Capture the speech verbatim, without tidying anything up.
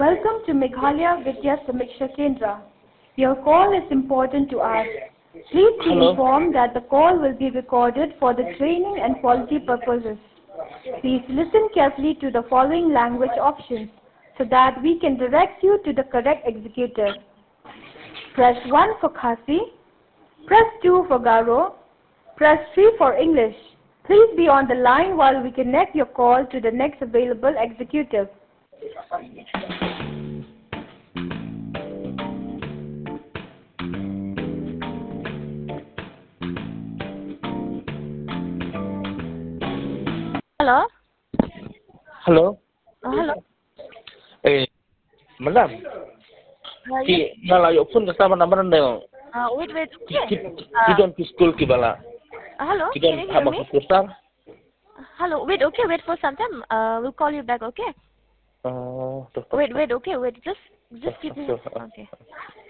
Welcome to Meghalaya Vidya Samiksha Kendra. Your call is important to us. Please be Hello. informed that the call will be recorded for the training and quality purposes. Please listen carefully to the following language options so that we can direct you to the correct executive. Press one for Khasi. Press two for Garo. Press three for English. Please be on the line while we connect your call to the next available executive. Hello? Hello. Uh, hello? Eh, madam. Uh, Ki yes. nala yo phone ka sama number nang. Uh, wait, wait. Ki ki Okay. ki Uh, don ki school ki bala. uh, hello? Ki Can don you hear haba me? ko kusar. Uh, hello? Wait, okay. Wait for some time. Uh, we'll call you back, okay? Oh, Wait, wait, okay. Wait. Just, just keep me. Sure. Okay.